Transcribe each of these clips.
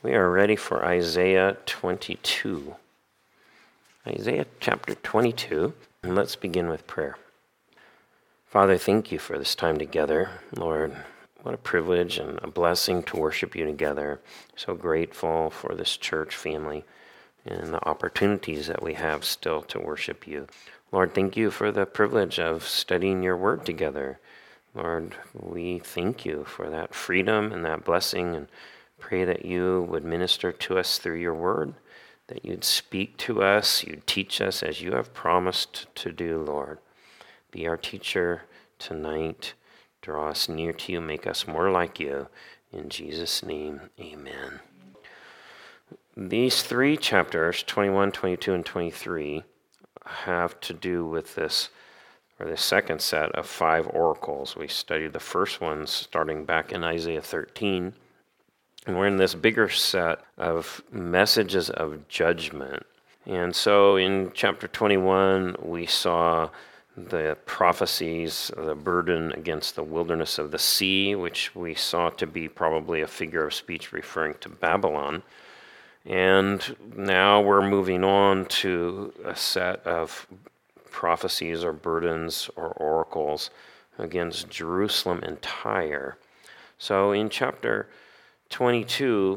We are ready for Isaiah 22. Isaiah chapter 22, and let's begin with prayer. Father, thank you for this time together. Lord, what a privilege and a blessing to worship you together. So grateful for this church family and the opportunities that we have still to worship you. Lord, thank you for the privilege of studying your word together. Lord, we thank you for that freedom and that blessing, and pray that you would minister to us through your word, that you'd speak to us, you'd teach us as you have promised to do, Lord. Be our teacher tonight. Draw us near to you, make us more like you. In Jesus' name, amen. These three chapters, 21, 22, and 23, have to do with this, or the second set of 5 oracles. We studied the first one starting back in Isaiah 13. And we're in this bigger set of messages of judgment. And so in chapter 21, we saw the prophecies, the burden against the wilderness of the sea, which we saw to be probably a figure of speech referring to Babylon. And now we're moving on to a set of prophecies or burdens or oracles against Jerusalem and Tyre. So in chapter 22,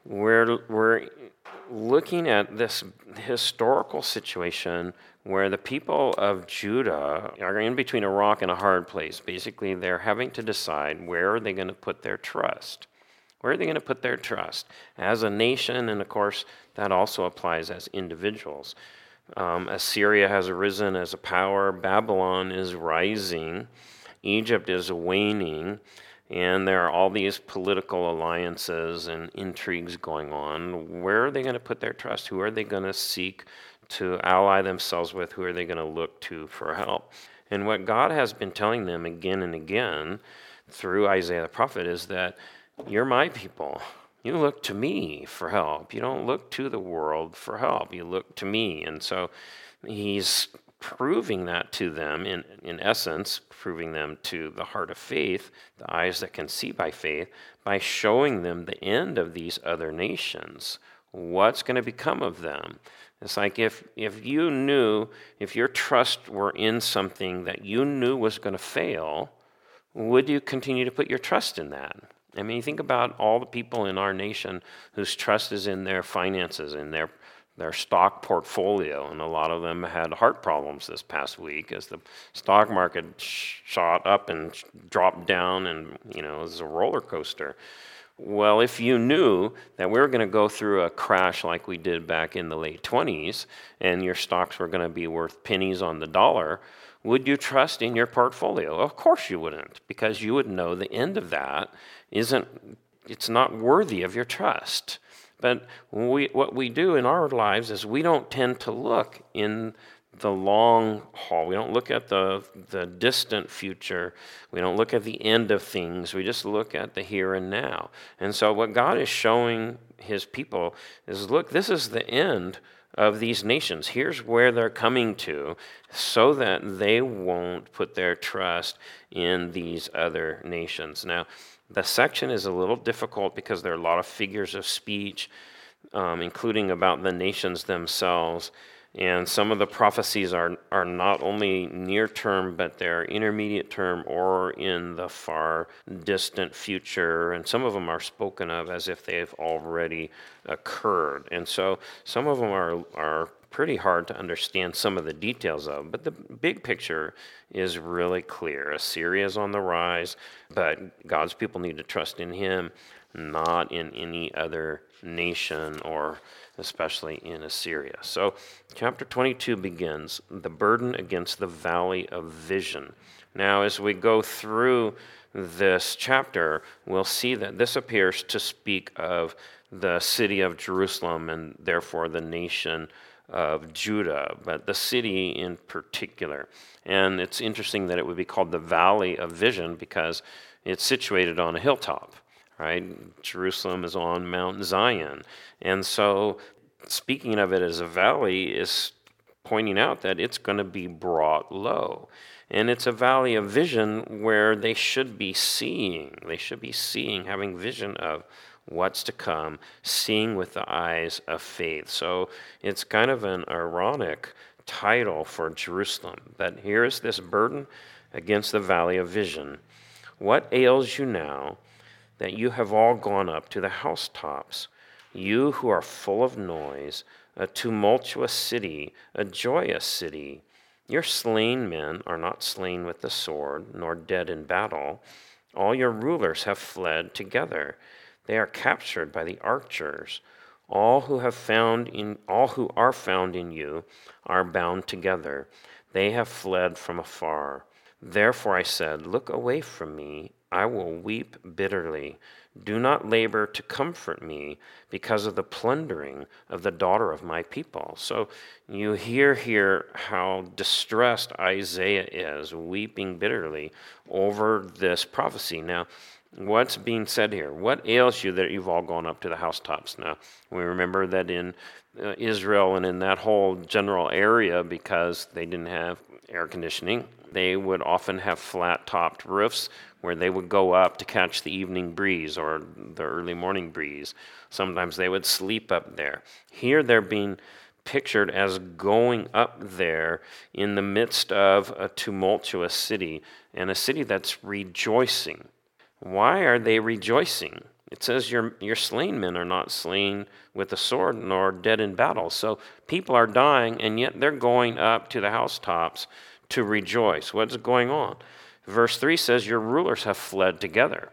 we're looking at this historical situation where the people of Judah are in between a rock and a hard place. Basically, they're having to decide where are they going to put their trust. Where are they going to put their trust as a nation? And of course, that also applies as individuals. Assyria has arisen as a power. Babylon is rising. Egypt is waning. And there are all these political alliances and intrigues going on. Where are they going to put their trust? Who are they going to seek to ally themselves with? Who are they going to look to for help? And what God has been telling them again and again through Isaiah the prophet is that you're my people. You look to me for help. You don't look to the world for help. You look to me. And so he's proving that to them, in essence, proving them to the heart of faith, the eyes that can see by faith, by showing them the end of these other nations. What's going to become of them? It's like if you knew, if your trust were in something that you knew was going to fail, would you continue to put your trust in that? I mean, think about all the people in our nation whose trust is in their finances, in their stock portfolio, and a lot of them had heart problems this past week as the stock market shot up and dropped down, and it was a roller coaster. Well, if you knew that we were going to go through a crash like we did back in the late 20s, and your stocks were going to be worth pennies on the dollar, would you trust in your portfolio? Of course you wouldn't, because you would know the end of that it's not worthy of your trust. But what we do in our lives is we don't tend to look in the long haul. We don't look at the distant future. We don't look at the end of things. We just look at the here and now. And so what God is showing his people is, look, this is the end of these nations. Here's where they're coming to, so that they won't put their trust in these other nations. Now, the section is a little difficult because there are a lot of figures of speech, including about the nations themselves. And some of the prophecies are not only near term, but they're intermediate term or in the far distant future. And some of them are spoken of as if they've already occurred. And so some of them are pretty hard to understand some of the details of, but the big picture is really clear. Assyria is on the rise, but God's people need to trust in him, not in any other nation, or especially in Assyria. So chapter 22 begins, the burden against the valley of vision. Now, as we go through this chapter, we'll see that this appears to speak of the city of Jerusalem and therefore the nation of Judah, but the city in particular. And it's interesting that it would be called the Valley of Vision because it's situated on a hilltop, right? Jerusalem is on Mount Zion. And so speaking of it as a valley is pointing out that it's going to be brought low. And it's a valley of vision where they should be seeing, having vision of what's to come, seeing with the eyes of faith. So it's kind of an ironic title for Jerusalem, that here's this burden against the valley of vision. What ails you now that you have all gone up to the housetops? You who are full of noise, a tumultuous city, a joyous city. Your slain men are not slain with the sword, nor dead in battle. All your rulers have fled together. They are captured by the archers. All who are found in you are bound together. They have fled from afar. Therefore I said, look away from me. I will weep bitterly. Do not labor to comfort me because of the plundering of the daughter of my people. So you hear here how distressed Isaiah is, weeping bitterly over this prophecy. Now, what's being said here? What ails you that you've all gone up to the housetops? Now, we remember that in Israel and in that whole general area, because they didn't have air conditioning, they would often have flat-topped roofs where they would go up to catch the evening breeze or the early morning breeze. Sometimes they would sleep up there. Here they're being pictured as going up there in the midst of a tumultuous city, and a city that's rejoicing. Why are they rejoicing? It says your slain men are not slain with the sword nor dead in battle. So people are dying, and yet they're going up to the housetops to rejoice. What's going on? Verse 3 says, your rulers have fled together.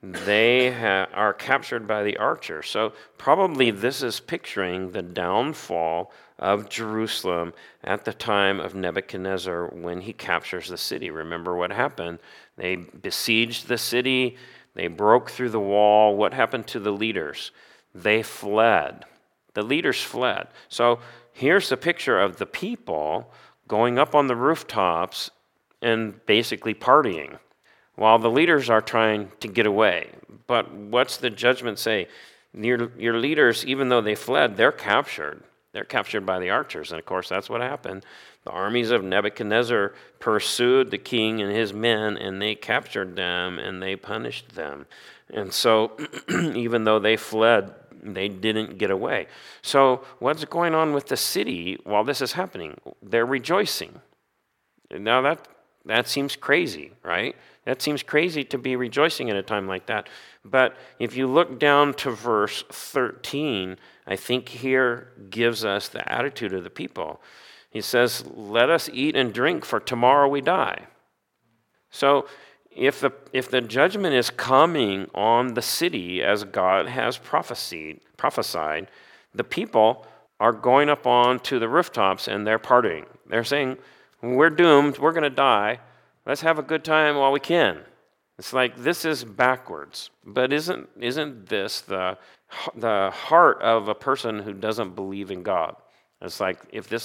They are captured by the archer. So probably this is picturing the downfall of Jerusalem at the time of Nebuchadnezzar when he captures the city. Remember what happened? They besieged the city. They broke through the wall. What happened to the leaders? They fled. The leaders fled. So here's the picture of the people going up on the rooftops and basically partying while the leaders are trying to get away. But what's the judgment say? Your leaders, even though they fled, they're captured. They're captured by the archers. And of course, that's what happened. The armies of Nebuchadnezzar pursued the king and his men, and they captured them and they punished them. And so even though they fled, they didn't get away. So what's going on with the city while this is happening? They're rejoicing. Now that seems crazy, right? That seems crazy to be rejoicing at a time like that. But if you look down to verse 13, I think here gives us the attitude of the people. He says, let us eat and drink, for tomorrow we die. So if the judgment is coming on the city as God has prophesied, the people are going up onto the rooftops and they're partying. They're saying, we're doomed, we're going to die. Let's have a good time while we can. It's like this is backwards. But isn't this the heart of a person who doesn't believe in God? It's like if there's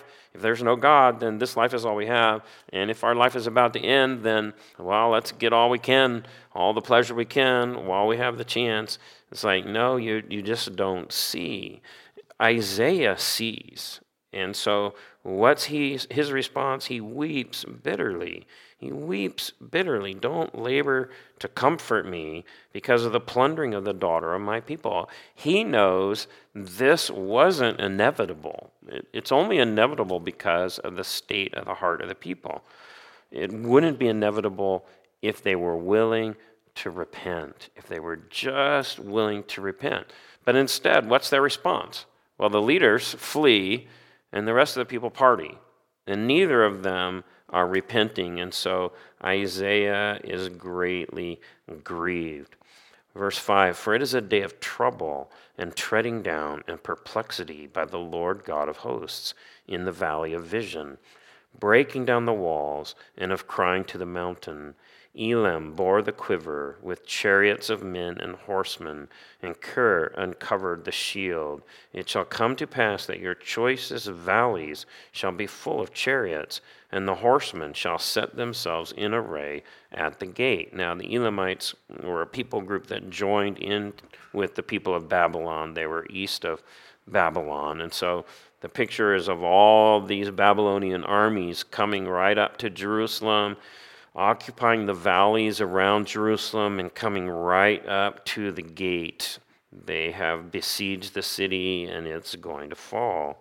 no God, then this life is all we have. And if our life is about to end, then, well, let's get all we can, all the pleasure we can while we have the chance. It's like, no, you just don't see. Isaiah sees. And so what's his response? He weeps bitterly. He weeps bitterly. Don't labor to comfort me because of the plundering of the daughter of my people. He knows this wasn't inevitable. It's only inevitable because of the state of the heart of the people. It wouldn't be inevitable if they were willing to repent, if they were just willing to repent. But instead, what's their response? Well, the leaders flee and the rest of the people party. And neither of them are repenting. And so Isaiah is greatly grieved. Verse 5, for it is a day of trouble and treading down and perplexity by the Lord God of hosts in the valley of vision, breaking down the walls and of crying to the mountain. Elam bore the quiver with chariots of men and horsemen, and Kir uncovered the shield. It shall come to pass that your choicest valleys shall be full of chariots, and the horsemen shall set themselves in array at the gate. Now, the Elamites were a people group that joined in with the people of Babylon. They were east of Babylon, and so the picture is of all these Babylonian armies coming right up to Jerusalem, occupying the valleys around Jerusalem and coming right up to the gate They have besieged the city, and it's going to fall.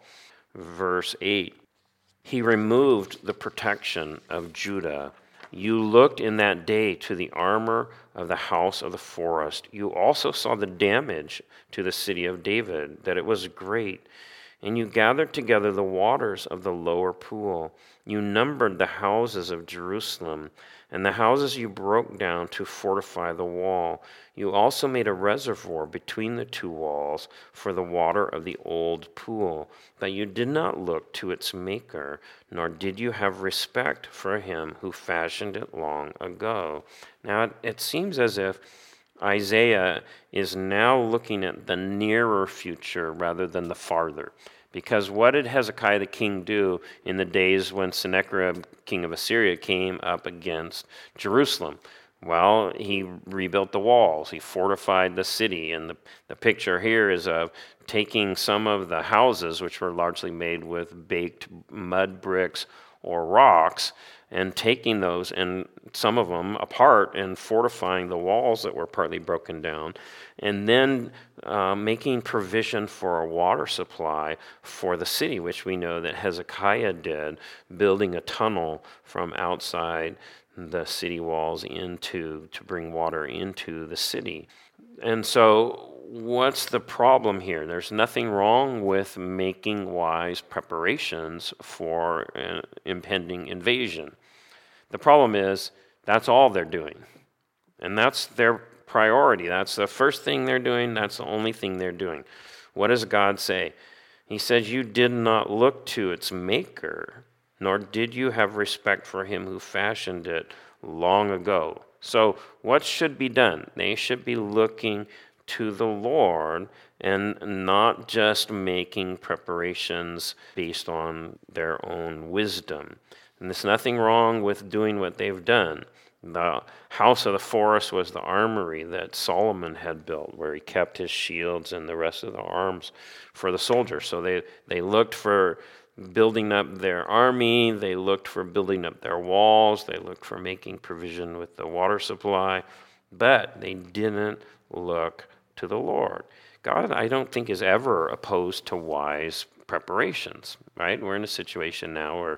Verse 8, he removed the protection of Judah. You looked in that day to the armor of the house of the forest. You also saw the damage to the city of David, that it was great. And you gathered together the waters of the lower pool. You numbered the houses of Jerusalem, and the houses you broke down to fortify the wall. You also made a reservoir between the two walls for the water of the old pool, but you did not look to its maker, nor did you have respect for him who fashioned it long ago. Now, it seems as if Isaiah is now looking at the nearer future rather than the farther. Because what did Hezekiah the king do in the days when Sennacherib, king of Assyria, came up against Jerusalem? Well, he rebuilt the walls. He fortified the city. And the picture here is of taking some of the houses, which were largely made with baked mud bricks or rocks, and taking those and some of them apart and fortifying the walls that were partly broken down, and then making provision for a water supply for the city, which we know that Hezekiah did, building a tunnel from outside the city walls to bring water into the city. And so what's the problem here? There's nothing wrong with making wise preparations for an impending invasion. The problem is that's all they're doing. And that's their priority. That's the first thing they're doing. That's the only thing they're doing. What does God say? He says, you did not look to its maker, nor did you have respect for him who fashioned it long ago. So what should be done? They should be looking to the Lord and not just making preparations based on their own wisdom. And there's nothing wrong with doing what they've done. The house of the forest was the armory that Solomon had built, where he kept his shields and the rest of the arms for the soldiers. So they looked for building up their army, they looked for building up their walls, they looked for making provision with the water supply, but they didn't look to the Lord. God, I don't think, is ever opposed to wise preparations, right? We're in a situation now where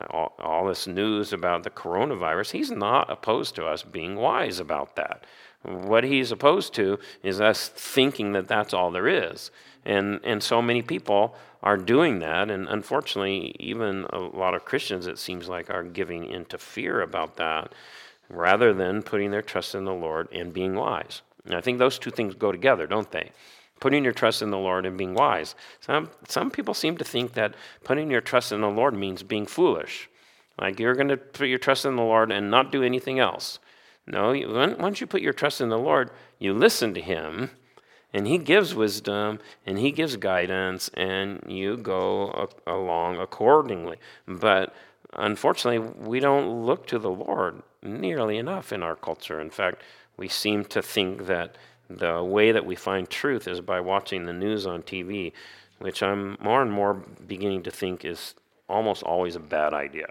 all this news about the coronavirus, he's not opposed to us being wise about that. What he's opposed to is us thinking that that's all there is. And so many people are doing that, and unfortunately, even a lot of Christians, it seems like, are giving into fear about that rather than putting their trust in the Lord and being wise. And I think those two things go together, don't they? Putting your trust in the Lord and being wise. Some people seem to think that putting your trust in the Lord means being foolish. Like you're going to put your trust in the Lord and not do anything else. No, once you put your trust in the Lord, you listen to him, and he gives wisdom, and he gives guidance, and you go along accordingly. But unfortunately, we don't look to the Lord nearly enough in our culture. In fact, we seem to think that the way that we find truth is by watching the news on TV, which I'm more and more beginning to think is almost always a bad idea.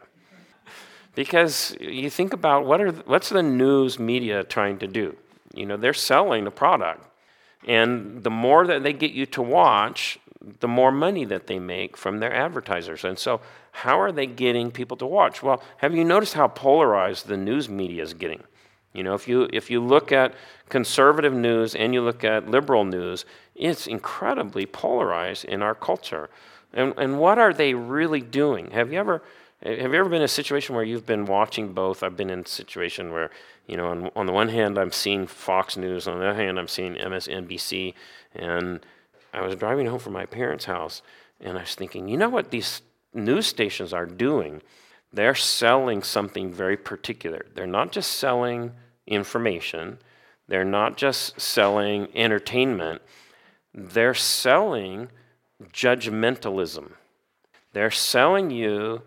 Because you think about what's the news media trying to do? You know, they're selling a product. And the more that they get you to watch, the more money that they make from their advertisers. And so how are they getting people to watch? Well, have you noticed how polarized the news media is getting? You know, if you look at conservative news and you look at liberal news, it's incredibly polarized in our culture. And what are they really doing? Have you ever been in a situation where you've been watching both? I've been in a situation where, you know, on the one hand, I'm seeing Fox News. On the other hand, I'm seeing MSNBC. And I was driving home from my parents' house, and I was thinking, you know what these news stations are doing? They're selling something very particular. They're not just selling information. They're not just selling entertainment. They're selling judgmentalism. They're selling you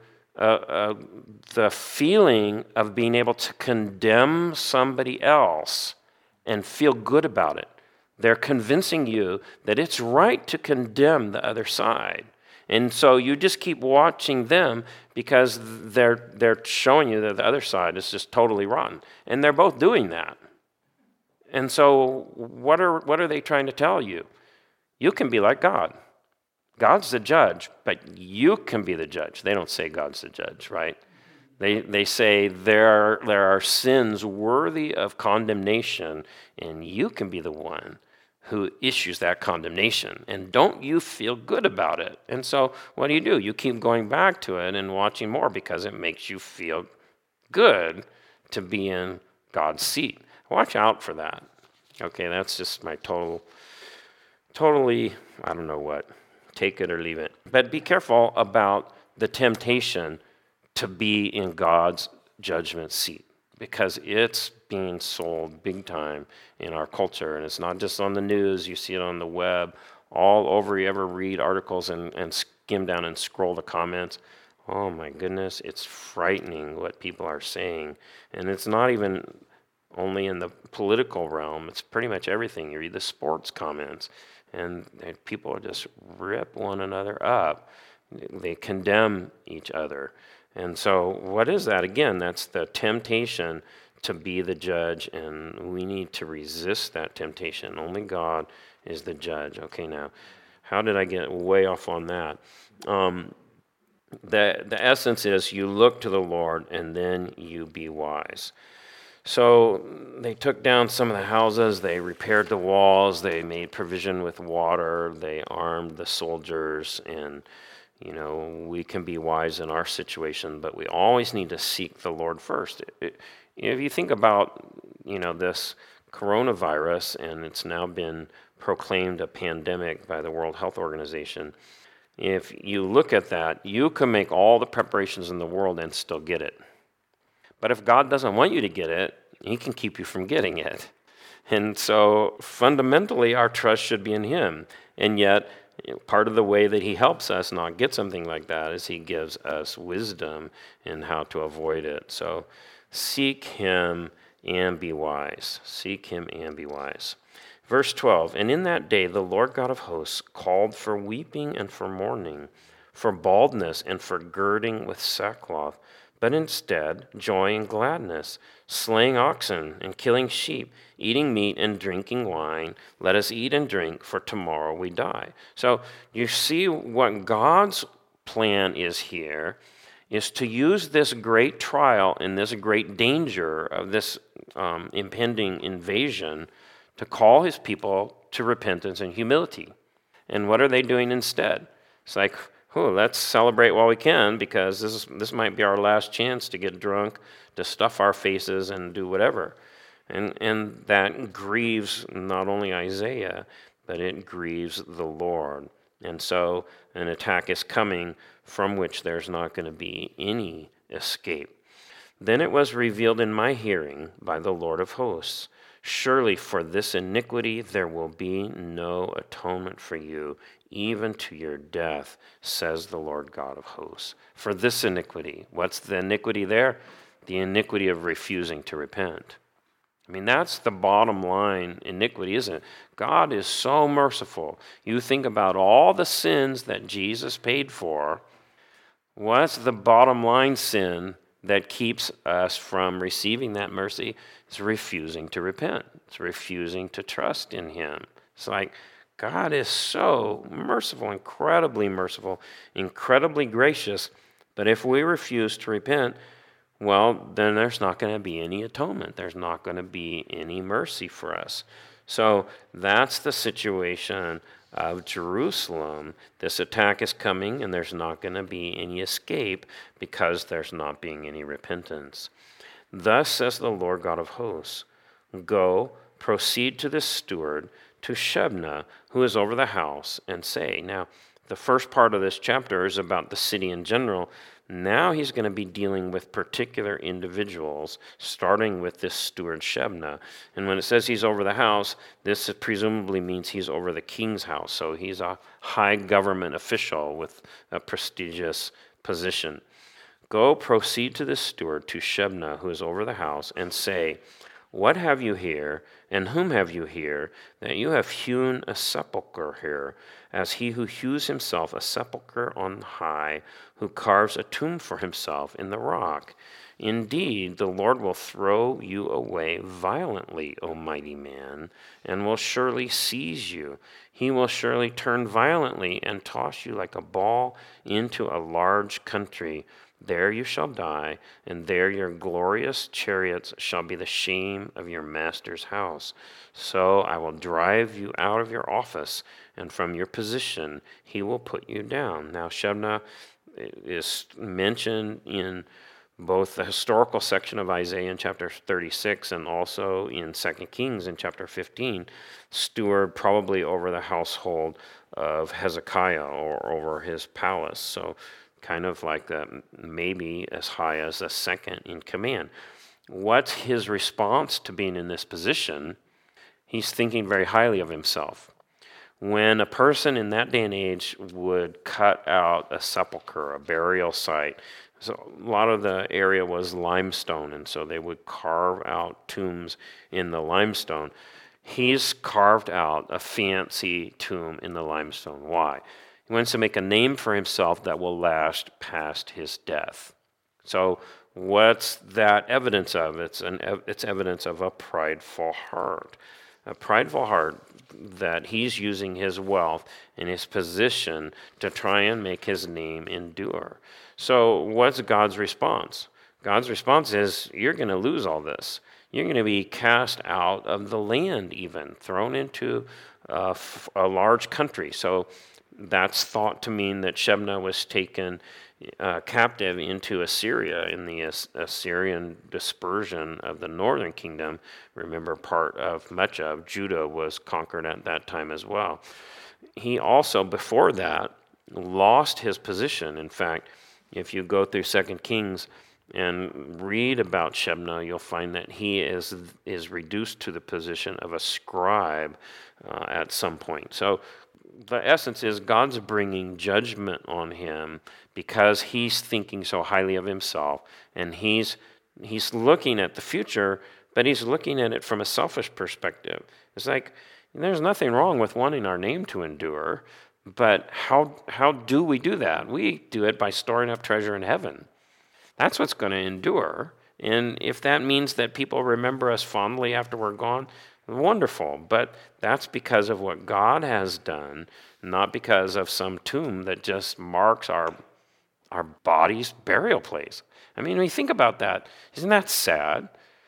the feeling of being able to condemn somebody else and feel good about it. They're convincing you that it's right to condemn the other side. And so you just keep watching them because they're showing you that the other side is just totally rotten. And they're both doing that. And so what are they trying to tell you? You can be like God. God's the judge, but you can be the judge. They don't say God's the judge, right? They say there are sins worthy of condemnation, and you can be the one who issues that condemnation. And don't you feel good about it? And so what do? You keep going back to it and watching more because it makes you feel good to be in God's seat. Watch out for that. Okay, that's just my totally, I don't know what. Take it or leave it. But be careful about the temptation to be in God's judgment seat, because it's being sold big time in our culture. And it's not just on the news, you see it on the web, all over. You ever read articles and skim down and scroll the comments? Oh my goodness, it's frightening what people are saying. And it's not even only in the political realm, it's pretty much everything. You read the sports comments, and people just rip one another up. They condemn each other. And so what is that? Again, that's the temptation to be the judge, and we need to resist that temptation. Only God is the judge. Okay, now, how did I get way off on that? The essence is you look to the Lord, and then you be wise. So they took down some of the houses, they repaired the walls, they made provision with water, they armed the soldiers, and we can be wise in our situation, but we always need to seek the Lord first. If you think about, this coronavirus, and it's now been proclaimed a pandemic by the World Health Organization, if you look at that, you can make all the preparations in the world and still get it. But if God doesn't want you to get it, He can keep you from getting it. And so fundamentally, our trust should be in Him. And yet, part of the way that He helps us not get something like that is He gives us wisdom in how to avoid it. So seek Him and be wise. Seek Him and be wise. Verse 12, and in that day the Lord God of hosts called for weeping and for mourning, for baldness and for girding with sackcloth, but instead joy and gladness, slaying oxen and killing sheep, eating meat and drinking wine. Let us eat and drink, for tomorrow we die. So you see what God's plan is here, is to use this great trial and this great danger of this impending invasion to call His people to repentance and humility. And what are they doing instead? It's like, let's celebrate while we can, because this might be our last chance to get drunk, to stuff our faces and do whatever. And that grieves not only Isaiah, but it grieves the Lord. And so an attack is coming from which there's not going to be any escape. Then it was revealed in my hearing by the Lord of hosts, surely for this iniquity there will be no atonement for you, even to your death, says the Lord God of hosts. For this iniquity. What's the iniquity there? The iniquity of refusing to repent. I mean, that's the bottom line iniquity, isn't it? God is so merciful. You think about all the sins that Jesus paid for. What's the bottom line sin that keeps us from receiving that mercy? It's refusing to repent. It's refusing to trust in Him. It's like, God is so merciful, incredibly gracious, but if we refuse to repent, well, then there's not going to be any atonement. There's not going to be any mercy for us. So that's the situation of Jerusalem. This attack is coming, and there's not going to be any escape because there's not being any repentance. Thus says the Lord God of hosts, go, proceed to this steward, to Shebna, who is over the house, and say. Now, the first part of this chapter is about the city in general. Now he's going to be dealing with particular individuals, starting with this steward Shebna. And when it says he's over the house, this presumably means he's over the king's house. So he's a high government official with a prestigious position. Go, proceed to this steward, to Shebna, who is over the house, and say, What have you here, and whom have you here, that you have hewn a sepulchre here, as he who hews himself a sepulchre on high, who carves a tomb for himself in the rock? Indeed, the Lord will throw you away violently, O mighty man, and will surely seize you. He will surely turn violently and toss you like a ball into a large country. There you shall die, and there your glorious chariots shall be the shame of your master's house. So I will drive you out of your office, and from your position he will put you down. Now Shebna is mentioned in both the historical section of Isaiah in chapter 36 and also in 2 Kings in chapter 15, steward probably over the household of Hezekiah or over his palace. So kind of like that, maybe as high as a second in command. What's his response to being in this position? He's thinking very highly of himself. When a person in that day and age would cut out a sepulcher, a burial site, so a lot of the area was limestone, and so they would carve out tombs in the limestone. He's carved out a fancy tomb in the limestone. Why? He wants to make a name for himself that will last past his death. So what's that evidence of? It's evidence of a prideful heart. A prideful heart that he's using his wealth and his position to try and make his name endure. So what's God's response? God's response is, you're going to lose all this. You're going to be cast out of the land even, thrown into a large country. So that's thought to mean that Shebna was taken captive into Assyria in the Assyrian dispersion of the northern kingdom. Remember, much of Judah was conquered at that time as well. He also, before that, lost his position. In fact, if you go through 2 Kings and read about Shebna, you'll find that he is reduced to the position of a scribe at some point. So the essence is God's bringing judgment on him because he's thinking so highly of himself, and he's looking at the future, but he's looking at it from a selfish perspective. It's like, there's nothing wrong with wanting our name to endure, but how do we do that? We do it by storing up treasure in heaven. That's what's going to endure. And if that means that people remember us fondly after we're gone, wonderful. But that's because of what God has done, not because of some tomb that just marks our body's burial place. I mean, when you think about that, isn't that sad?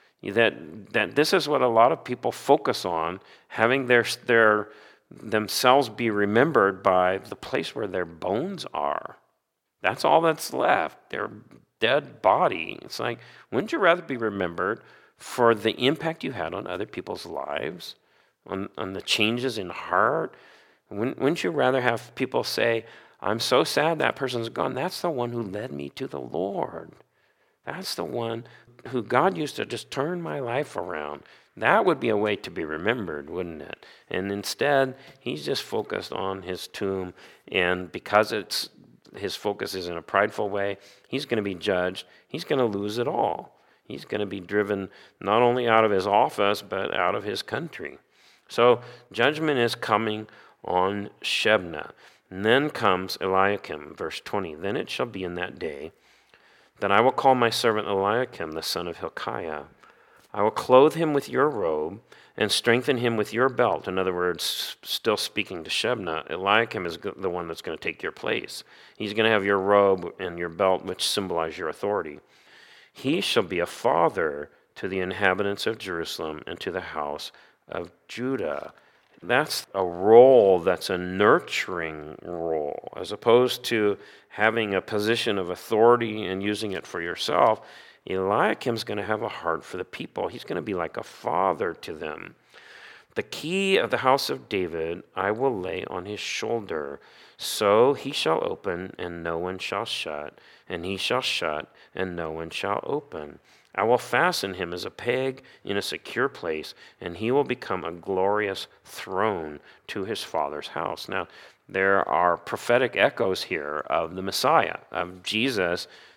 That this is what a lot of people focus on, having their themselves be remembered by the place where their bones are. That's all that's left, their dead body. It's like, wouldn't you rather be remembered for the impact you had on other people's lives, on the changes in heart? Wouldn't you rather have people say, I'm so sad that person's gone. That's the one who led me to the Lord. That's the one who God used to just turn my life around. That would be a way to be remembered, wouldn't it? And instead, he's just focused on his tomb, and because his focus is in a prideful way, he's going to be judged. He's going to lose it all. He's going to be driven not only out of his office, but out of his country. So judgment is coming on Shebna. And then comes Eliakim, verse 20. Then it shall be in that day that I will call my servant Eliakim, the son of Hilkiah. I will clothe him with your robe and strengthen him with your belt. In other words, still speaking to Shebna, Eliakim is the one that's going to take your place. He's going to have your robe and your belt, which symbolize your authority. He shall be a father to the inhabitants of Jerusalem and to the house of Judah. That's a role that's a nurturing role, as opposed to having a position of authority and using it for yourself. Eliakim's going to have a heart for the people. He's going to be like a father to them. The key of the house of David I will lay on his shoulder. So he shall open, and no one shall shut, and he shall shut, and no one shall open. I will fasten him as a peg in a secure place, and he will become a glorious throne to his father's house. Now, there are prophetic echoes here of the Messiah, of Jesus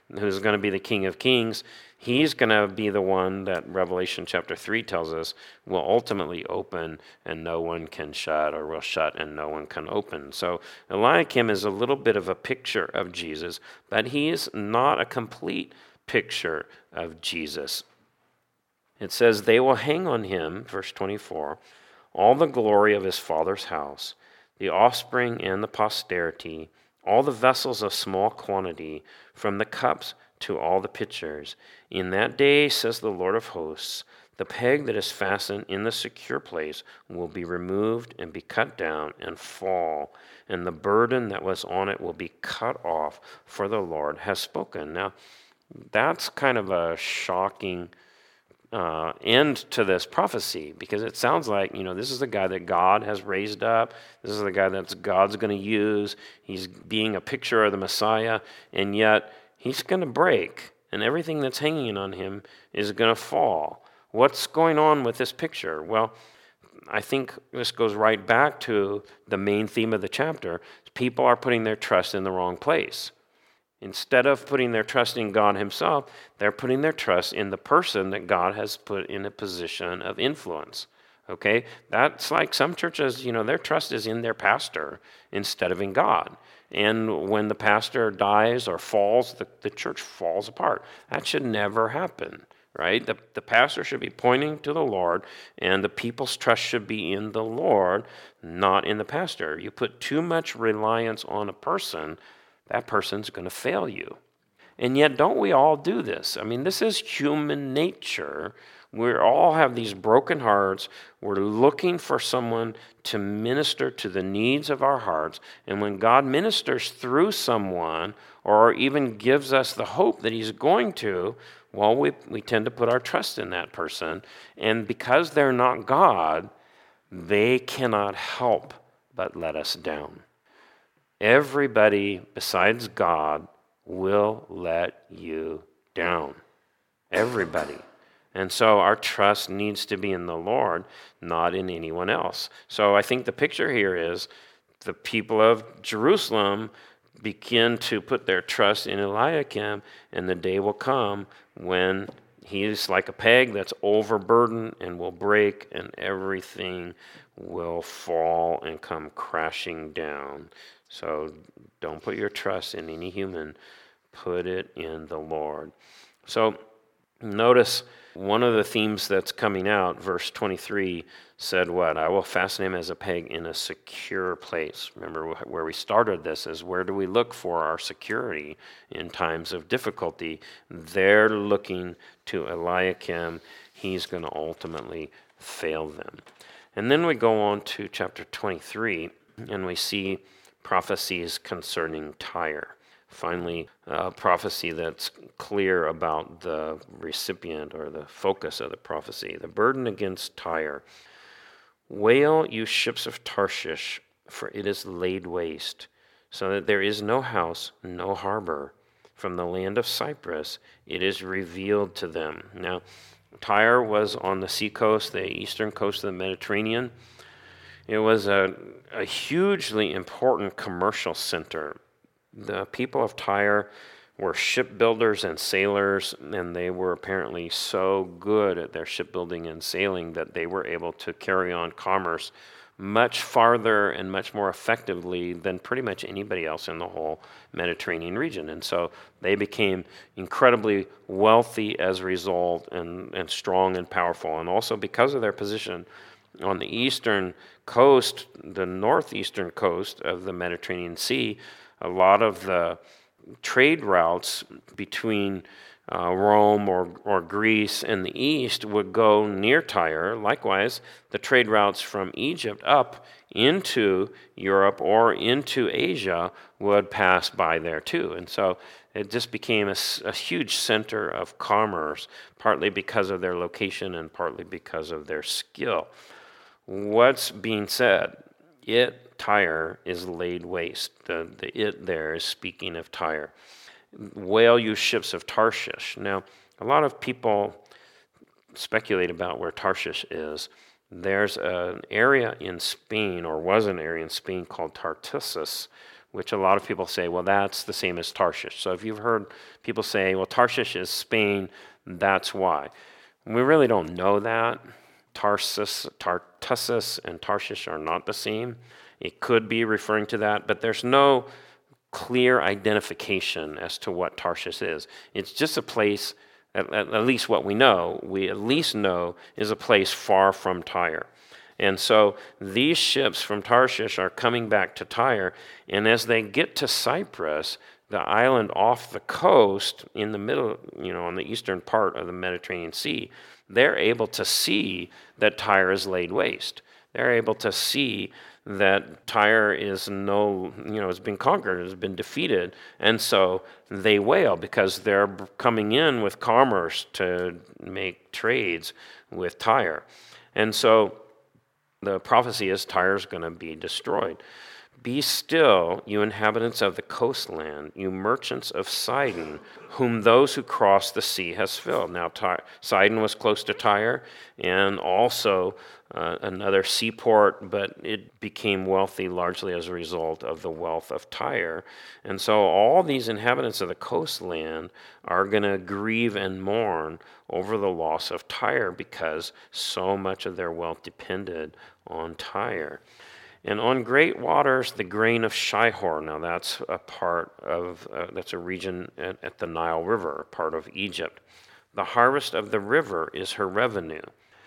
who's going to be the King of Kings, he's going to be the one that Revelation chapter 3 tells us will ultimately open and no one can shut, or will shut and no one can open. So Eliakim is a little bit of a picture of Jesus, but he is not a complete picture of Jesus. It says, they will hang on him, verse 24, all the glory of his father's house, the offspring and the posterity, all the vessels of small quantity, from the cups to all the pitchers. In that day, says the Lord of hosts, the peg that is fastened in the secure place will be removed and be cut down and fall, and the burden that was on it will be cut off, for the Lord has spoken. Now, that's kind of a shocking end to this prophecy, because it sounds like, this is the guy that God has raised up. This is the guy that God's going to use. He's being a picture of the Messiah, and yet he's going to break, and everything that's hanging on him is going to fall. What's going on with this picture? Well, I think this goes right back to the main theme of the chapter. People are putting their trust in the wrong place. Instead of putting their trust in God himself, they're putting their trust in the person that God has put in a position of influence. Okay? That's like some churches, their trust is in their pastor instead of in God. And when the pastor dies or falls, the church falls apart. That should never happen, right? The pastor should be pointing to the Lord, and the people's trust should be in the Lord, not in the pastor. You put too much reliance on a person, that person's going to fail you. And yet, don't we all do this? I mean, this is human nature. We all have these broken hearts. We're looking for someone to minister to the needs of our hearts. And when God ministers through someone, or even gives us the hope that he's going to, well, we tend to put our trust in that person. And because they're not God, they cannot help but let us down. Everybody besides God will let you down. Everybody. And so our trust needs to be in the Lord, not in anyone else. So I think the picture here is the people of Jerusalem begin to put their trust in Eliakim, and the day will come when he's like a peg that's overburdened and will break, and everything will fall and come crashing down. So don't put your trust in any human. Put it in the Lord. So notice one of the themes that's coming out, verse 23 said what? I will fasten him as a peg in a secure place. Remember where we started this is, where do we look for our security in times of difficulty? They're looking to Eliakim. He's going to ultimately fail them. And then we go on to chapter 23, and we see prophecies concerning Tyre. Finally, a prophecy that's clear about the recipient or the focus of the prophecy. The burden against Tyre. Wail, you ships of Tarshish, for it is laid waste, so that there is no house, no harbor. From the land of Cyprus, it is revealed to them. Now, Tyre was on the seacoast, the eastern coast of the Mediterranean. It was a hugely important commercial center. The people of Tyre were shipbuilders and sailors, and they were apparently so good at their shipbuilding and sailing that they were able to carry on commerce much farther and much more effectively than pretty much anybody else in the whole Mediterranean region. And so they became incredibly wealthy as a result, and strong and powerful. And also because of their position on the eastern coast, the northeastern coast of the Mediterranean Sea, a lot of the trade routes between Rome or Greece and the east would go near Tyre. Likewise, the trade routes from Egypt up into Europe or into Asia would pass by there too. And so it just became a huge center of commerce, partly because of their location and partly because of their skill. What's being said? Tyre is laid waste. The it there is speaking of Tyre. Wail, you ships of Tarshish. Now, a lot of people speculate about where Tarshish is. There's an area in Spain, or was an area in Spain, called Tartessus, which a lot of people say, well, that's the same as Tarshish. So if you've heard people say, well, Tarshish is Spain, that's why. We really don't know that. Tarsus and Tarshish are not the same. It could be referring to that, but there's no clear identification as to what Tarshish is. It's just a place, at least what we at least know is a place far from Tyre. And so these ships from Tarshish are coming back to Tyre, and as they get to Cyprus, the island off the coast in the middle, on the eastern part of the Mediterranean Sea, they're able to see that Tyre is laid waste. They're able to see that Tyre is has been conquered, has been defeated, and so they wail because they're coming in with commerce to make trades with Tyre. And so the prophecy is Tyre is going to be destroyed. Be still, you inhabitants of the coastland, you merchants of Sidon, whom those who cross the sea has filled. Now, Sidon was close to Tyre, and also another seaport, but it became wealthy largely as a result of the wealth of Tyre. And so all these inhabitants of the coastland are going to grieve and mourn over the loss of Tyre because so much of their wealth depended on Tyre. And on great waters, the grain of Shihor. Now that's that's a region at the Nile River, part of Egypt. The harvest of the river is her revenue.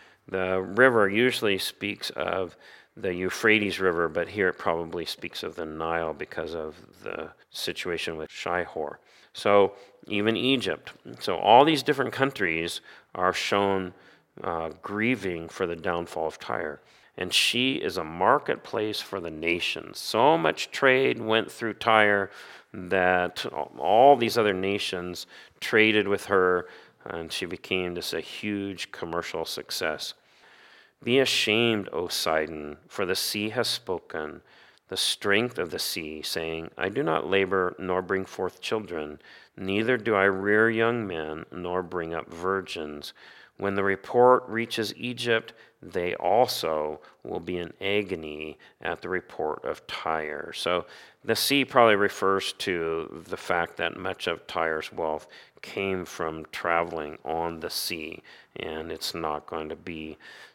The river usually speaks of the Euphrates River, but here it probably speaks of the Nile because of the situation with Shihor. So even Egypt. So all these different countries are shown grieving for the downfall of Tyre. And she is a marketplace for the nations. So much trade went through Tyre that all these other nations traded with her, and she became just a huge commercial success. Be ashamed, O Sidon, for the sea has spoken, the strength of the sea, saying, I do not labor nor bring forth children, neither do I rear young men nor bring up virgins. When the report reaches Egypt, they also will be in agony at the report of Tyre. So the sea probably refers to the fact that much of Tyre's wealth came from traveling on the sea, and it's not going to be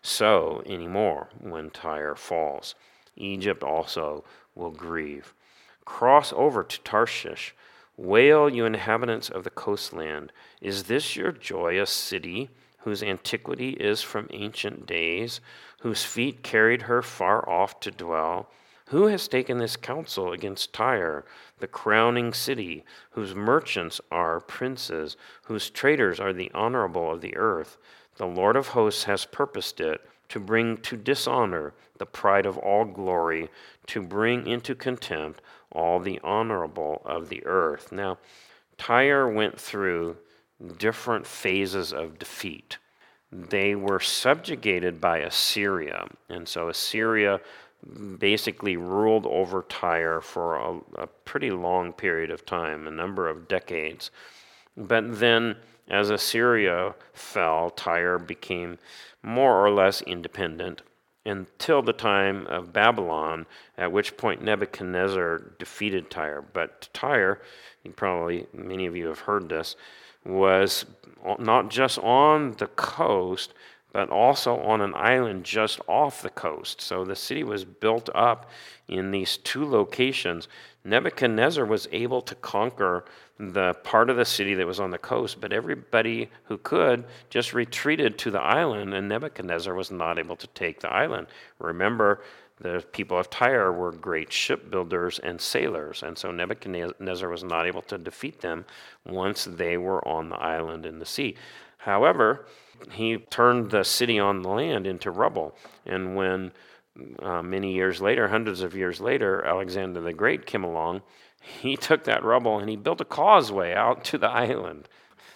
so anymore when Tyre falls. Egypt also will grieve. Cross over to Tarshish. Wail, you inhabitants of the coastland. Is this your joyous city, whose antiquity is from ancient days, whose feet carried her far off to dwell? Who has taken this counsel against Tyre, the crowning city, whose merchants are princes, whose traders are the honorable of the earth? The Lord of hosts has purposed it, to bring to dishonor the pride of all glory, to bring into contempt all the honorable of the earth. Now, Tyre went through different phases of defeat. They were subjugated by Assyria, and so Assyria basically ruled over Tyre for a pretty long period of time, a number of decades. But then, as Assyria fell, Tyre became more or less independent until the time of Babylon, at which point Nebuchadnezzar defeated Tyre. But Tyre, many of you have heard this, was not just on the coast, but also on an island just off the coast. So the city was built up in these two locations. Nebuchadnezzar was able to conquer the part of the city that was on the coast, but everybody who could just retreated to the island, and Nebuchadnezzar was not able to take the island. Remember, the people of Tyre were great shipbuilders and sailors, and so Nebuchadnezzar was not able to defeat them once they were on the island in the sea. However, he turned the city on the land into rubble, and when many years later, hundreds of years later, Alexander the Great came along, he took that rubble and he built a causeway out to the island.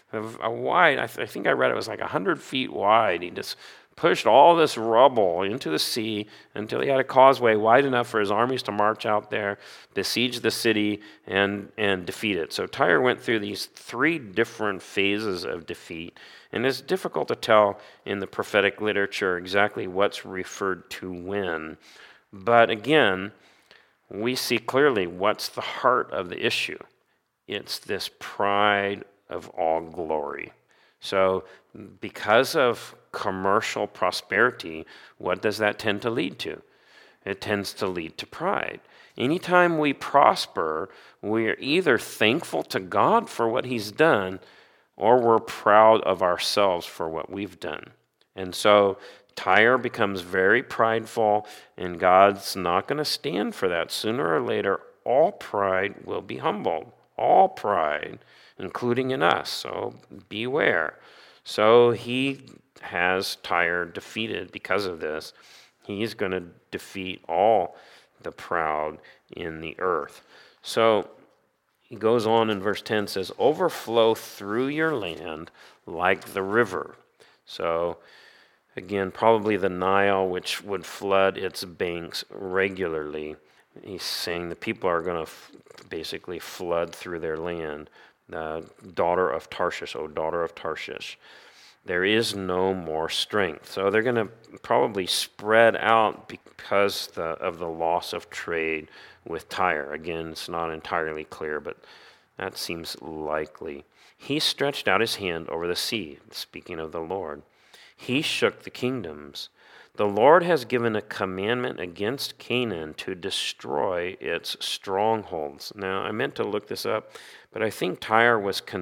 I think I read it was like 100 feet wide. He just pushed all this rubble into the sea until he had a causeway wide enough for his armies to march out there, besiege the city, and defeat it. So Tyre went through these three different phases of defeat, and it's difficult to tell in the prophetic literature exactly what's referred to when. But again, we see clearly what's the heart of the issue. It's this pride of all glory. So because of commercial prosperity, what does that tend to lead to? It tends to lead to pride. Anytime we prosper, we're either thankful to God for what he's done, or we're proud of ourselves for what we've done. And so Tyre becomes very prideful, and God's not going to stand for that. Sooner or later, all pride will be humbled. All pride, including in us. So beware. So he has Tyre defeated because of this. He's going to defeat all the proud in the earth. So he goes on in verse 10, says, overflow through your land like the river. So again, probably the Nile, which would flood its banks regularly. He's saying the people are going to basically flood through their land. Daughter of Tarshish, O daughter of Tarshish, there is no more strength. So they're going to probably spread out because of the loss of trade with Tyre. Again, it's not entirely clear, but that seems likely. He stretched out his hand over the sea, speaking of the Lord. He shook the kingdoms. The Lord has given a commandment against Canaan to destroy its strongholds. Now, I meant to look this up, but I think Tyre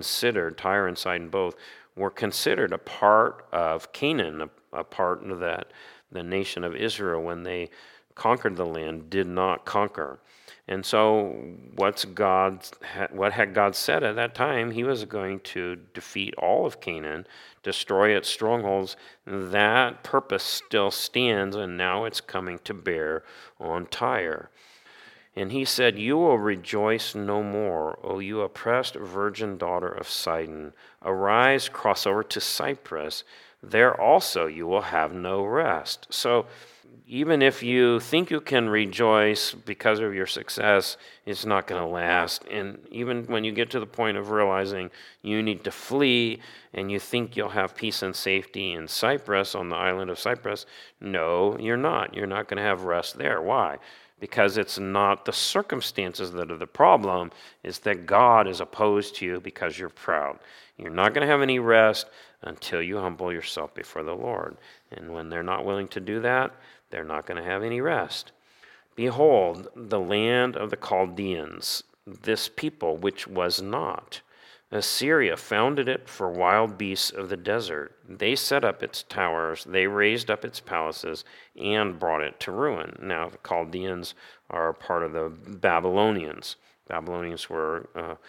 and Sidon both, were considered a part of Canaan, a part of that the nation of Israel, when they conquered the land, did not conquer. And so what had God said at that time? He was going to defeat all of Canaan, destroy its strongholds. That purpose still stands, and now it's coming to bear on Tyre. And he said, you will rejoice no more, O you oppressed virgin daughter of Sidon. Arise, cross over to Cyprus. There also you will have no rest. So even if you think you can rejoice because of your success, it's not going to last. And even when you get to the point of realizing you need to flee and you think you'll have peace and safety in Cyprus, on the island of Cyprus, no, you're not. You're not going to have rest there. Why? Because it's not the circumstances that are the problem, it's that God is opposed to you because you're proud. You're not going to have any rest until you humble yourself before the Lord. And when they're not willing to do that, they're not going to have any rest. Behold, the land of the Chaldeans, this people which was not. Assyria founded it for wild beasts of the desert. They set up its towers, they raised up its palaces, and brought it to ruin. Now, the Chaldeans are part of the Babylonians. Babylonians were a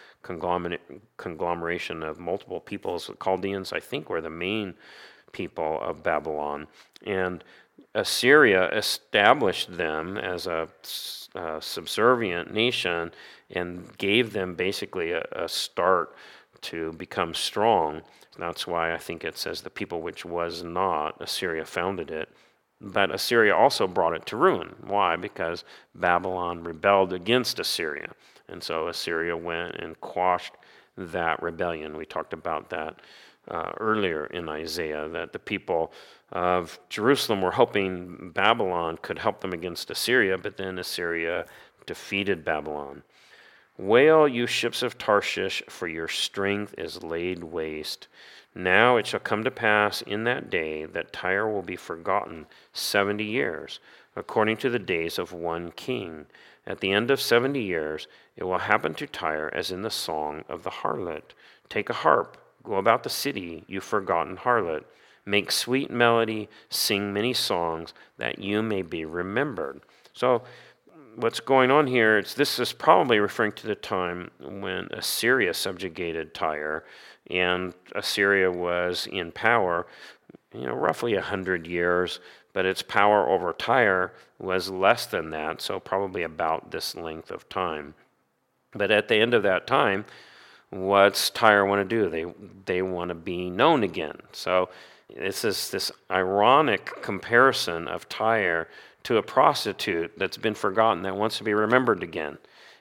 conglomeration of multiple peoples. The Chaldeans, I think, were the main people of Babylon. And Assyria established them as a subservient nation and gave them basically a start to become strong. That's why I think it says the people which was not, Assyria founded it. But Assyria also brought it to ruin. Why? Because Babylon rebelled against Assyria. And so Assyria went and quashed that rebellion. We talked about that earlier in Isaiah, that the people of Jerusalem were hoping Babylon could help them against Assyria, but then Assyria defeated Babylon. Wail, you ships of Tarshish, for your strength is laid waste. Now it shall come to pass in that day that Tyre will be forgotten 70 years, according to the days of one king. At the end of 70 years, it will happen to Tyre as in the song of the harlot. Take a harp, go about the city, you forgotten harlot. Make sweet melody, sing many songs, that you may be remembered. So what's going on here, this is probably referring to the time when Assyria subjugated Tyre, and Assyria was in power, roughly 100 years, but its power over Tyre was less than that, so probably about this length of time. But at the end of that time, what's Tyre want to do? They want to be known again. So this is this ironic comparison of Tyre to a prostitute that's been forgotten that wants to be remembered again.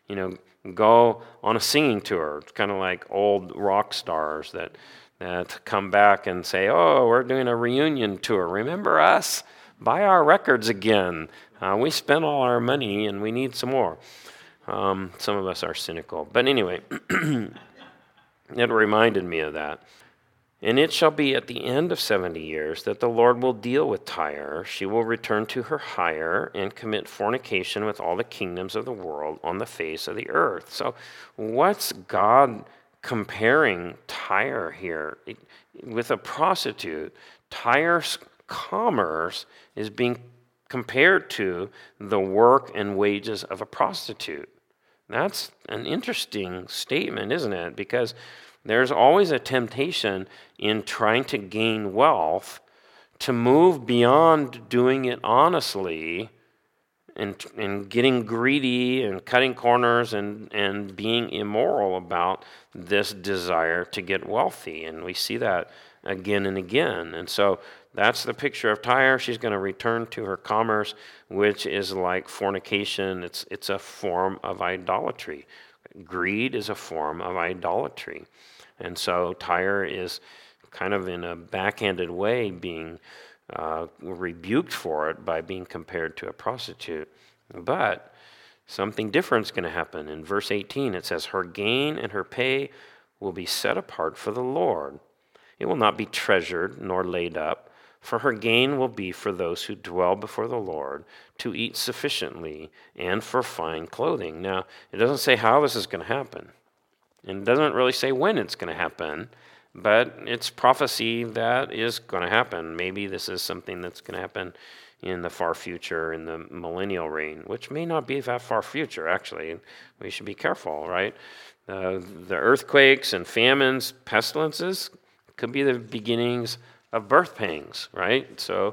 Go on a singing tour. It's kind of like old rock stars that come back and say, oh, we're doing a reunion tour. Remember us? Buy our records again. We spent all our money and we need some more. Some of us are cynical. But anyway, it reminded me of that. And it shall be at the end of 70 years that the Lord will deal with Tyre. She will return to her hire and commit fornication with all the kingdoms of the world on the face of the earth. So, what's God comparing Tyre here? With a prostitute, Tyre's commerce is being compared to the work and wages of a prostitute. That's an interesting statement, isn't it? Because there's always a temptation in trying to gain wealth to move beyond doing it honestly and getting greedy and cutting corners and being immoral about this desire to get wealthy. And we see that again and again. And so that's the picture of Tyre. She's going to return to her commerce, which is like fornication. It's a form of idolatry. Greed is a form of idolatry. And so Tyre is kind of in a backhanded way being rebuked for it by being compared to a prostitute. But something different is going to happen. In verse 18, it says, her gain and her pay will be set apart for the Lord. It will not be treasured nor laid up, for her gain will be for those who dwell before the Lord, to eat sufficiently, and for fine clothing. Now, it doesn't say how this is going to happen. And it doesn't really say when it's going to happen, but it's prophecy that is going to happen. Maybe this is something that's going to happen in the far future, in the millennial reign, which may not be that far future, actually. We should be careful, right? The earthquakes and famines, pestilences, could be the beginnings of birth pangs, right? So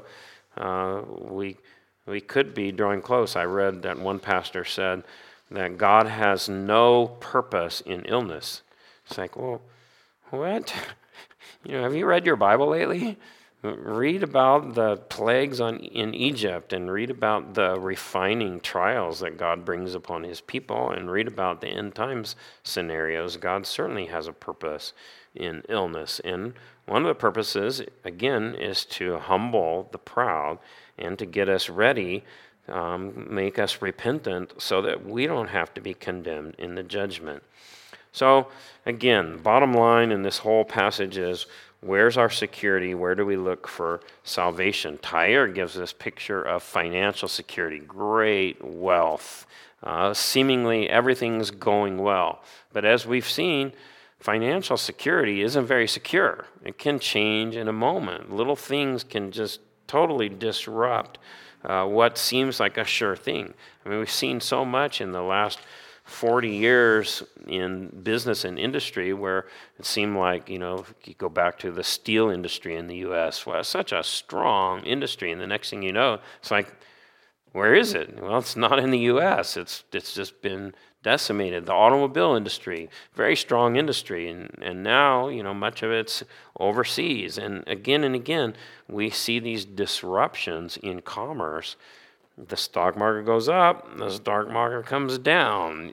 we could be drawing close. I read that one pastor said that God has no purpose in illness. It's like, well, what? Have you read your Bible lately? Read about the plagues in Egypt and read about the refining trials that God brings upon his people and read about the end times scenarios. God certainly has a purpose in illness. And one of the purposes, again, is to humble the proud and to get us ready, make us repentant so that we don't have to be condemned in the judgment. So, again, bottom line in this whole passage is, where's our security? Where do we look for salvation? Tyre gives this picture of financial security, great wealth. Seemingly everything's going well. But as we've seen, financial security isn't very secure. It can change in a moment. Little things can just totally disrupt what seems like a sure thing. I mean, we've seen so much in the last 40 years in business and industry where it seemed like, you go back to the steel industry in the U.S., well, it's such a strong industry, and the next thing you know, it's like, where is it? Well, it's not in the U.S. It's just been decimated. The automobile industry, very strong industry, and now, much of it's overseas. And again, we see these disruptions in commerce. The stock market goes up, the stock market comes down.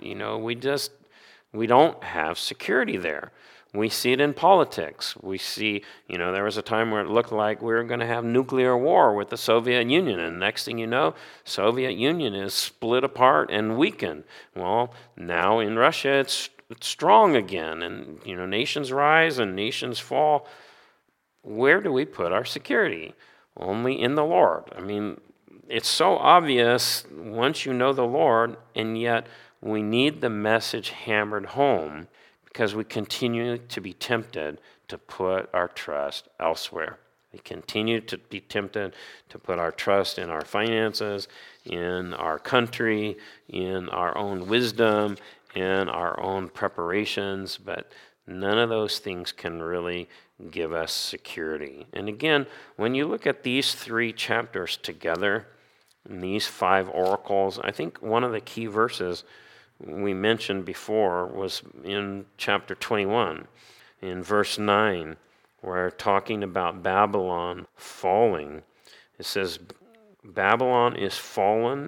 We don't have security there. We see it in politics. We see, there was a time where it looked like we were going to have nuclear war with the Soviet Union, and next thing you know, Soviet Union is split apart and weakened. Well, now in Russia, it's strong again, and, nations rise and nations fall. Where do we put our security? Only in the Lord. I mean, it's so obvious once you know the Lord, and yet we need the message hammered home because we continue to be tempted to put our trust elsewhere. We continue to be tempted to put our trust in our finances, in our country, in our own wisdom, in our own preparations, but none of those things can really give us security. And again, when you look at these 3 chapters together, and these 5 oracles, I think one of the key verses we mentioned before was in chapter 21, in verse 9, where talking about Babylon falling. It says, Babylon is fallen,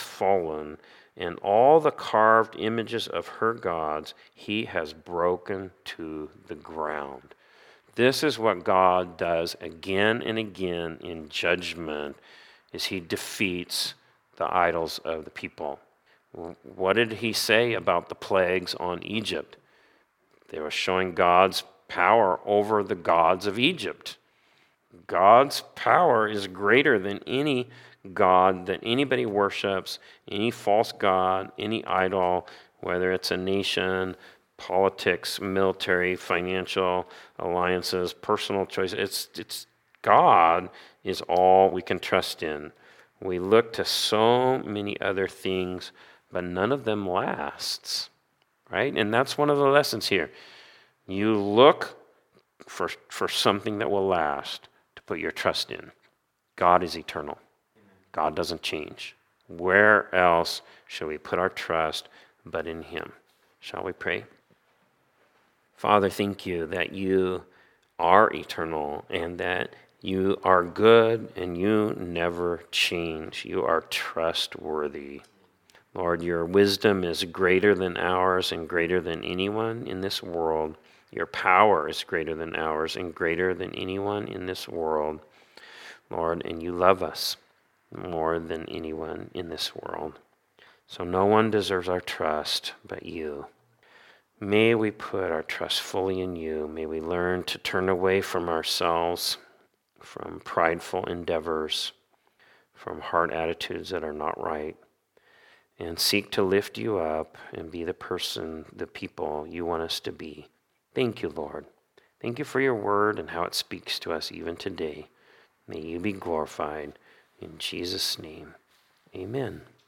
and all the carved images of her gods he has broken to the ground. This is what God does again and again in judgment, is he defeats the idols of the people. What did he say about the plagues on Egypt? They were showing God's power over the gods of Egypt. God's power is greater than any god that anybody worships, any false god, any idol, whether it's a nation, politics, military, financial alliances, personal choice. It's God is all we can trust in. We look to so many other things, but none of them lasts, right? And that's one of the lessons here. You look for something that will last to put your trust in. God is eternal. God doesn't change. Where else shall we put our trust but in him? Shall we pray? Father, thank you that you are eternal and that you are good and you never change. You are trustworthy. Lord, your wisdom is greater than ours and greater than anyone in this world. Your power is greater than ours and greater than anyone in this world. Lord, and you love us more than anyone in this world. So no one deserves our trust but you. May we put our trust fully in you. May we learn to turn away from ourselves, from prideful endeavors, from heart attitudes that are not right, and seek to lift you up and be the person, the people you want us to be. Thank you, Lord. Thank you for your word and how it speaks to us even today. May you be glorified. In Jesus' name, amen.